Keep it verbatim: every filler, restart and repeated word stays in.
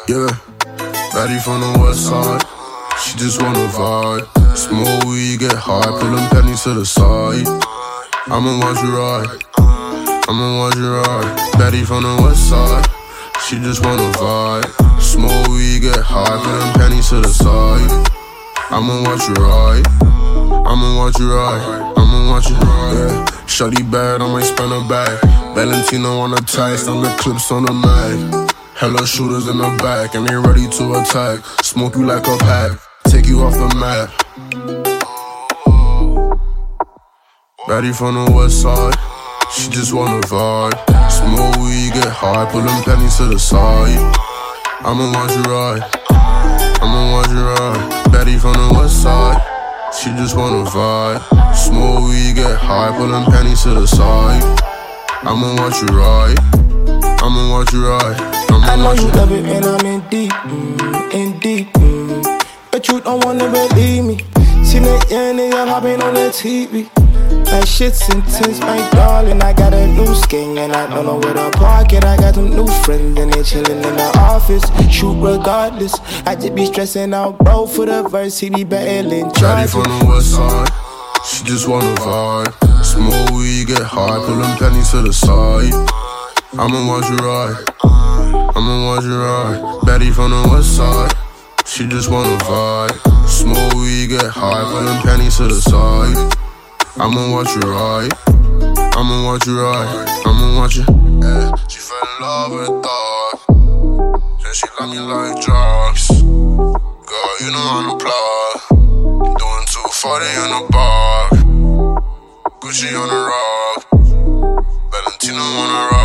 Yeah, baddie from the west side. She just wanna vibe. Smoke weed, get high, pulling pennies to the side. I'ma watch you ride. I'ma watch you ride. Baddie from the west side. She just wanna vibe. Smoke weed, get high, pulling pennies to the side. I'ma watch you ride. I'ma watch you ride. I'ma watch you ride. Yeah. Shawty bad, I might spend a bag. Valentino on the tights, on the clips on the mag. Hella shooters in the back, and they ready to attack. Smoke you like a pack, take you off the map. Baddie from the west side, she just wanna vibe. Smoke weed, get high, pulling pennies to the side. I'ma watch you ride, I'ma watch you ride. Baddie from the west side, she just wanna vibe. Smoke weed, get high, pulling pennies to the side. I'ma watch you ride, I'ma watch you ride. I'ma I know watch you you love it when I'm in deep, mm, in deep, mm. But you don't wanna believe me. See that young nigga hopping on the T V. That shit's intense, my darling. I got a new skin and I don't know where to park it. I got some new friends and they chillin' in the office. Shoot regardless, I just be stressing out, bro. For the verse, he be battling. Baddie from the west side, she just wanna vibe. Smoke weed, get high, pulling pennies to the side. I'ma watch you ride, I'ma watch you ride. Baddie from the west side, she just wanna vibe. Smoke weed, get high, pulling pennies to the side. I'ma watch you ride, I'ma watch you ride, I'ma watch you. Yeah, she fell in love with a dog, then she love me like drugs. Girl, you know I'm the plug, doing two forty in the bar. Gucci on the rock, Valentino on the rock.